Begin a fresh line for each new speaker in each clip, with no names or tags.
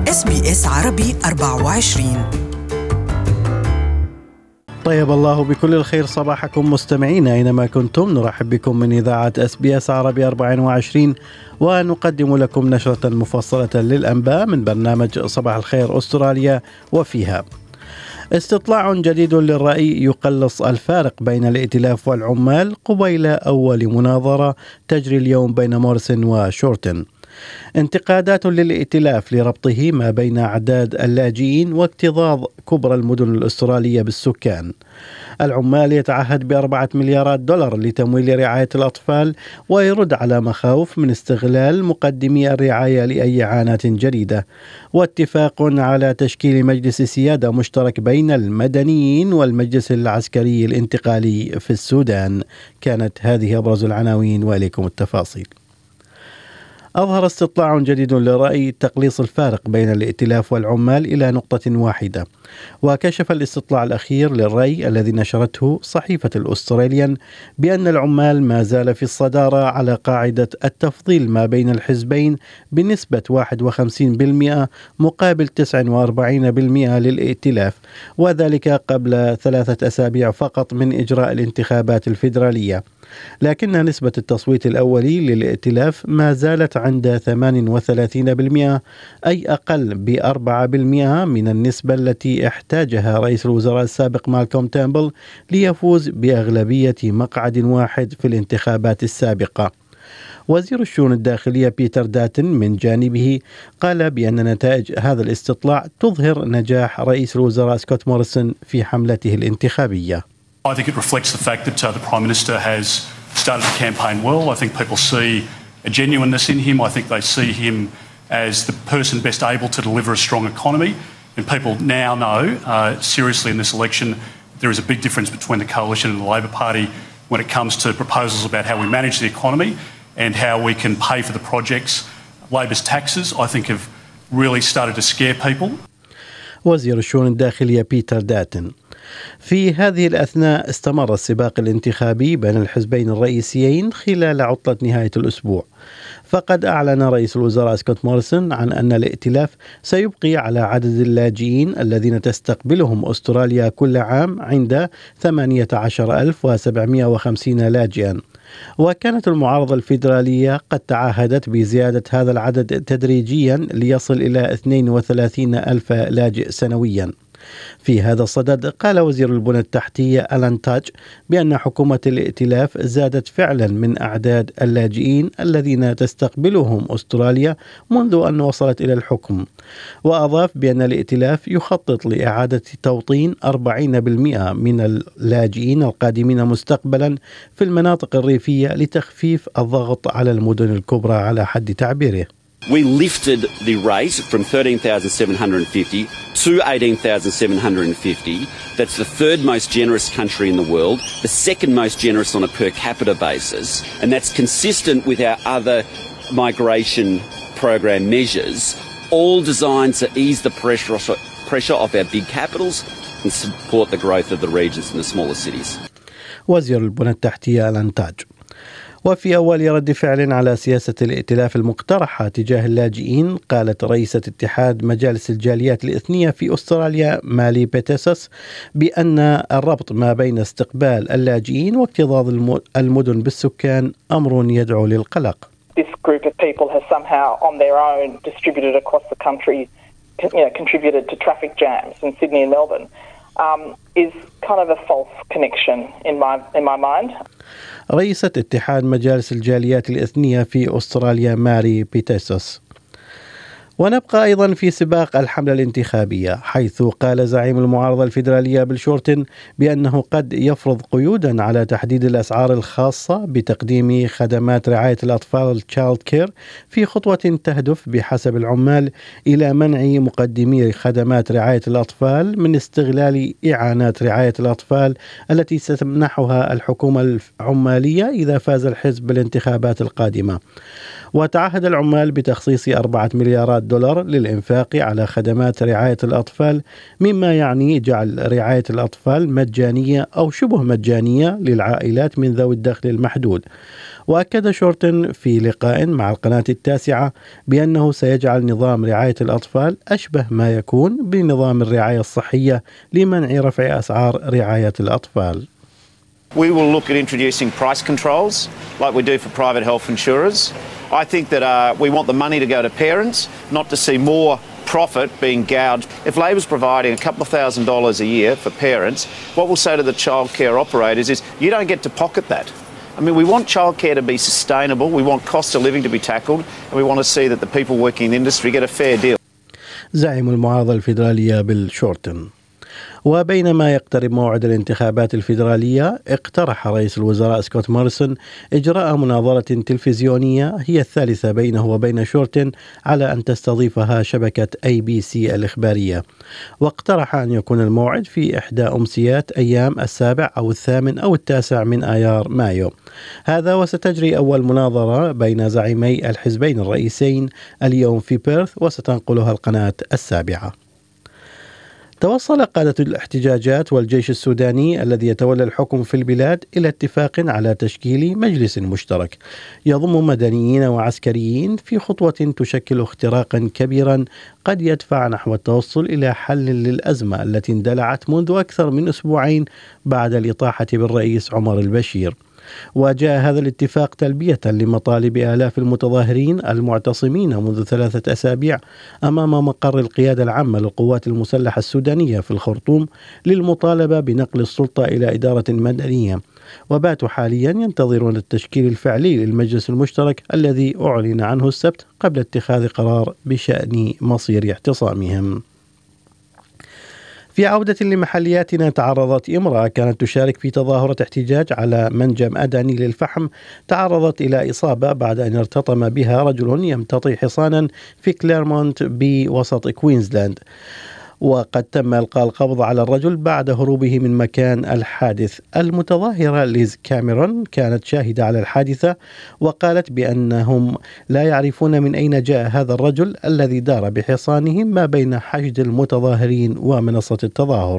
SBS عربي 24.
طيب الله بكل الخير صباحكم مستمعين أينما كنتم. نرحب بكم من إذاعة SBS عربي 24 ونقدم لكم نشرة مفصلة للأنباء من برنامج صباح الخير أستراليا، وفيها استطلاع جديد للرأي يقلص الفارق بين الائتلاف والعمال قبيل أول مناظرة تجري اليوم بين موريسون وشورتن. انتقادات للائتلاف لربطه ما بين أعداد اللاجئين واكتظاظ كبرى المدن الأسترالية بالسكان. العمال يتعهد ب4 مليارات دولار لتمويل رعاية الأطفال، ويرد على مخاوف من استغلال مقدمي الرعاية لأي إعانات جديدة. واتفاق على تشكيل مجلس سيادة مشترك بين المدنيين والمجلس العسكري الانتقالي في السودان. كانت هذه أبرز العناوين وإليكم التفاصيل. أظهر استطلاع جديد للرأي تقليص الفارق بين الائتلاف والعمال إلى نقطة واحدة. وكشف الاستطلاع الأخير للرأي الذي نشرته صحيفة الأستراليان بأن العمال ما زال في الصدارة على قاعدة التفضيل ما بين الحزبين بنسبة 51% مقابل 49% للائتلاف، وذلك قبل 3 أسابيع فقط من إجراء الانتخابات الفيدرالية. لكن نسبة التصويت الأولي للائتلاف ما زالت عند 38%، أي أقل ب4% من النسبة التي احتاجها رئيس الوزراء السابق مالكوم تامبل ليفوز بأغلبية مقعد واحد في الانتخابات السابقة. وزير الشؤون الداخلية بيتر داتن من جانبه قال بأن نتائج هذا الاستطلاع تظهر نجاح رئيس الوزراء سكوت موريسون في حملته الانتخابية.
I think it reflects the fact that the Prime Minister has started the campaign well. I think people see a genuineness in him. I think they see him as the person best able to deliver a strong economy. And people now know, seriously in this election, there is a big difference between the Coalition and the Labor Party when it comes to proposals about how we manage the economy and how we can pay for the projects. Labor's taxes, I think, have really started to scare people.
وزير الشؤون الداخلية بيتر داتن. في هذه الأثناء استمر السباق الانتخابي بين الحزبين الرئيسيين خلال عطلة نهاية الأسبوع. فقد أعلن رئيس الوزراء سكوت موريسون عن أن الائتلاف سيبقي على عدد اللاجئين الذين تستقبلهم أستراليا كل عام عند 18,750 لاجئا. وكانت المعارضة الفيدرالية قد تعهدت بزيادة هذا العدد تدريجيا ليصل إلى 32,000 لاجئ سنويا. في هذا الصدد قال وزير البنى التحتية ألان تاج بأن حكومة الائتلاف زادت فعلا من أعداد اللاجئين الذين تستقبلهم أستراليا منذ أن وصلت إلى الحكم. وأضاف بأن الائتلاف يخطط لإعادة توطين 40% من اللاجئين القادمين مستقبلا في المناطق الريفية لتخفيف الضغط على المدن الكبرى على حد تعبيره.
We lifted the rate from 13,750 to 18,750. That's the third most generous country in the world, the second most generous on a per capita basis, and that's consistent with our other migration program measures, all designed to ease the pressure off our big capitals and support the growth of the regions and the smaller cities.
وزير البنى التحتية الانتاج. وفي أول رد فعل على سياسة الائتلاف المقترحة تجاه اللاجئين، قالت رئيسة اتحاد مجالس الجاليات الإثنية في أستراليا مالي بيتسوس بأن الربط ما بين استقبال اللاجئين واكتظاظ المدن بالسكان أمر يدعو للقلق.
This group of people has somehow on their own distributed across the country, contributed to traffic jams in Sydney and Melbourne, is kind of a false connection in my mind.
رئيسة اتحاد مجالس الجاليات الإثنية في أستراليا ماري بيتسوس. ونبقى أيضا في سباق الحملة الانتخابية، حيث قال زعيم المعارضة الفيدرالية بيل شورتن بأنه قد يفرض قيودا على تحديد الأسعار الخاصة بتقديم خدمات رعاية الأطفال Child Care في خطوة تهدف بحسب العمال إلى منع مقدمي خدمات رعاية الأطفال من استغلال إعانات رعاية الأطفال التي ستمنحها الحكومة العمالية إذا فاز الحزب بالانتخابات القادمة. وتعهد العمال بتخصيص 4 مليارات دولار للإنفاق على خدمات رعاية الأطفال، مما يعني جعل رعاية الأطفال مجانية أو شبه مجانية للعائلات من ذوي الدخل المحدود. وأكد شورتن في لقاء مع القناة التاسعة بأنه سيجعل نظام رعاية الأطفال أشبه ما يكون بنظام الرعاية الصحية لمنع رفع أسعار رعاية الأطفال.
We will look at introducing price controls like we do for private health insurers. I think that we want the money to go to parents, not to see more profit being gouged. If Labor's providing a couple of $1,000s a year for parents, what we'll say to the childcare operators is you don't get to pocket that. I mean, we want childcare to be sustainable, we want cost of living to be tackled, and we want to see that the people working in the industry get a fair deal.
زعيم المعارضة الفيدرالية بيل شورتن. وبينما يقترب موعد الانتخابات الفيدرالية، اقترح رئيس الوزراء سكوت موريسون إجراء مناظرة تلفزيونية هي الثالثة بينه وبين شورتن على أن تستضيفها شبكة ABC الإخبارية، واقترح أن يكون الموعد في إحدى أمسيات أيام 7 أو 8 أو 9 من آيار مايو. هذا وستجري أول مناظرة بين زعيمي الحزبين الرئيسين اليوم في بيرث، وستنقلها القناة 7. توصل قادة الاحتجاجات والجيش السوداني الذي يتولى الحكم في البلاد إلى اتفاق على تشكيل مجلس مشترك يضم مدنيين وعسكريين في خطوة تشكل اختراقا كبيرا قد يدفع نحو التوصل إلى حل للأزمة التي اندلعت منذ أكثر من أسبوعين بعد الإطاحة بالرئيس عمر البشير. وجاء هذا الاتفاق تلبية لمطالب آلاف المتظاهرين المعتصمين منذ 3 أسابيع أمام مقر القيادة العامة للقوات المسلحة السودانية في الخرطوم للمطالبة بنقل السلطة إلى إدارة مدنية، وباتوا حاليا ينتظرون التشكيل الفعلي للمجلس المشترك الذي أعلن عنه السبت قبل اتخاذ قرار بشأن مصير اعتصامهم. في عودة لمحلياتنا، تعرضت امرأة كانت تشارك في تظاهرة احتجاج على منجم أداني للفحم تعرضت إلى إصابة بعد أن ارتطم بها رجل يمتطي حصانا في كليرمونت بوسط كوينزلاند، وقد تم إلقاء القبض على الرجل بعد هروبه من مكان الحادث. المتظاهرة ليز كاميرون كانت شاهدة على الحادثة وقالت بأنهم لا يعرفون من أين جاء هذا الرجل الذي دار بحصانهم ما بين حشد المتظاهرين ومنصة التظاهر.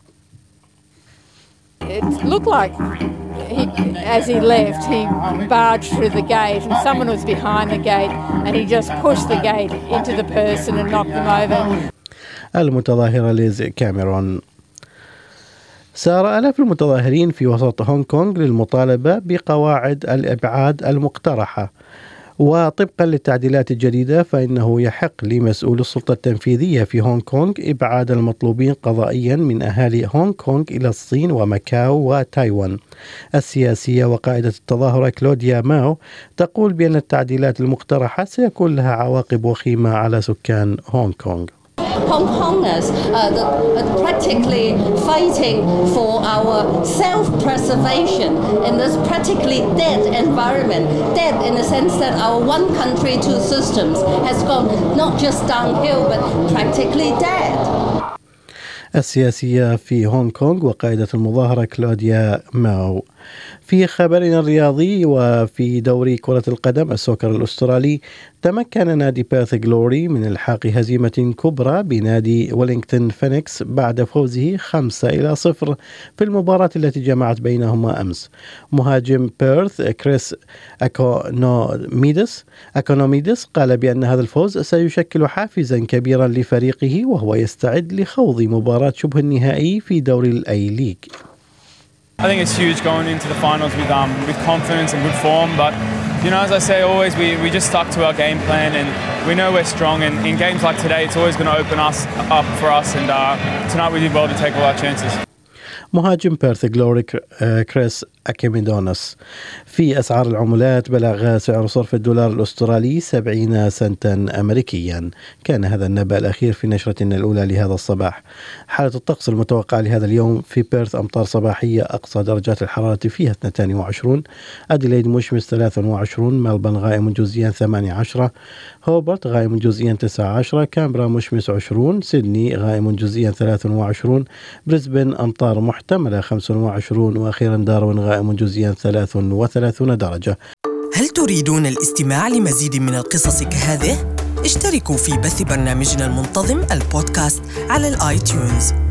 It looked like as he left, he barged through the gate and someone was behind the gate and he just pushed the gate into the person and knocked them over.
المتظاهرة ليز كاميرون. سار آلاف المتظاهرين في وسط هونغ كونغ للمطالبة بقواعد الإبعاد المقترحة، وطبقا للتعديلات الجديدة فإنه يحق لمسؤول السلطة التنفيذية في هونغ كونغ إبعاد المطلوبين قضائيا من أهالي هونغ كونغ إلى الصين وماكاو وتايوان. السياسية وقائدة التظاهرة كلوديا ماو تقول بأن التعديلات المقترحة سيكون لها عواقب وخيمة على سكان هونغ كونغ.
Hong Kongers practically fighting for our self-preservation in this practically dead environment. Dead in the sense that our one country, two systems has gone not just downhill but practically dead.
السياسية في هونغ كونغ وقائدة المظاهرة كلوديا ماو. في خبرنا الرياضي، وفي دوري كرة القدم السوكر الأسترالي تمكن نادي بيرث غلوري من إلحاق هزيمة كبرى بنادي ويلينغتون فينيكس بعد فوزه 5-0 في المباراة التي جمعت بينهما أمس. مهاجم بيرث كريس أكونوميدس قال بأن هذا الفوز سيشكل حافزا كبيرا لفريقه وهو يستعد لخوض مباراة شبه النهائي في دوري الأي ليج.
I think it's huge going into the finals with confidence and good form, but you know, as I say always, we just stuck to our game plan and we know we're strong, and in games like today it's always going to open us up for us, and tonight we did well to take all our chances.
مهاجم بيرث غلوري كريس أكيميدونس. في أسعار العملات بلغ سعر صرف الدولار الأسترالي 70 سنتا أمريكيا. كان هذا النبأ الأخير في نشرتنا الأولى لهذا الصباح. حالة الطقس المتوقعة لهذا اليوم: في بيرث أمطار صباحية أقصى درجات الحرارة فيها 22، أديلايد مشمس 23، ملبن غائم جزئيا 18، هوبرت غائم جزئيا 19، كامبرا مشمس 20، سيدني غائم جزئيا 23، بريسبن أمطار محتملة 25، وأخيرا داروين غائم جزئيا 33 درجة.
هل تريدون الاستماع لمزيد من القصص كهذه؟ اشتركوا في بث برنامجنا المنتظم البودكاست على الآيتيونز.